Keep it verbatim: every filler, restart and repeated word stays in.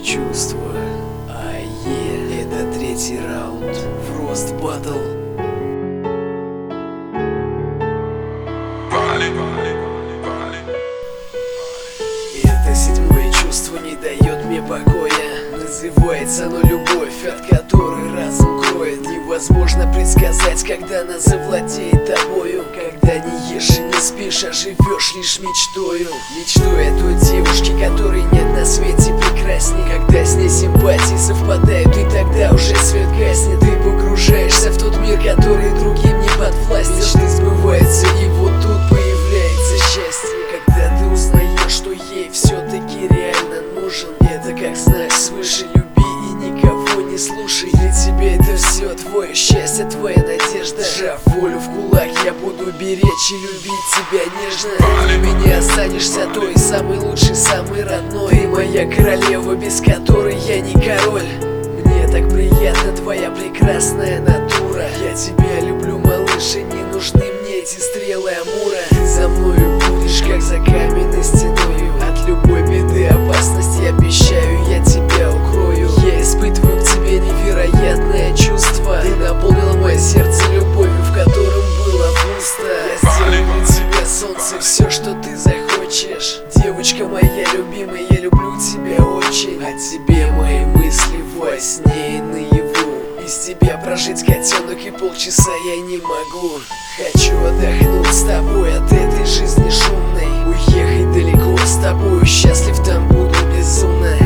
чувства. Ае, это третий раунд. Фрост Баттл. Это седьмое чувство не дает мне покоя. Называется оно любовь, от которой разум кроет. Невозможно предсказать, когда она завладеет тобою. Когда не ешь и не спишь, а живешь лишь мечтою. Мечтой о той девушке, которой нет на свете прекрасней. Когда с ней симпатии совпадают, и тогда уже свет гаснет. Ты погружаешься в тот мир, который другим не подвластен. Мечты сбываются, и вот тут появляется счастье. Когда ты узнаешь, что ей все-таки реально нужен. Это как знак свыше: люби и никого не слушай. Для тебя это все твое счастье, твоя надежда. Сжав волю в кулак, я буду беречь и любить тебя нежно. Ты для меня останешься той самой лучшей, самой родной. Ты моя королева, без которой я не король. Мне так приятна твоя прекрасная натура. Я тебя люблю, малыш, и не нужны мне эти стрелы Амура. Ты за мною будешь, как за каменной стеною. От любой беды, опасности, обещаю, я тебя укрою. Я испытываю к тебе невероятное чувство. Ты наполнила мое сердце любовью, в котором было пусто. Я сделаю для тебя, солнце, все, что ты захочешь. Девочка моя любимая, я люблю тебя очень. О тебе мои мысли во сне и наяву. Без тебя прожить, котенок, и полчаса я не могу. Хочу отдохнуть с тобой от этой жизни шумной. Уехать далеко с тобой, счастлив там буду безумно.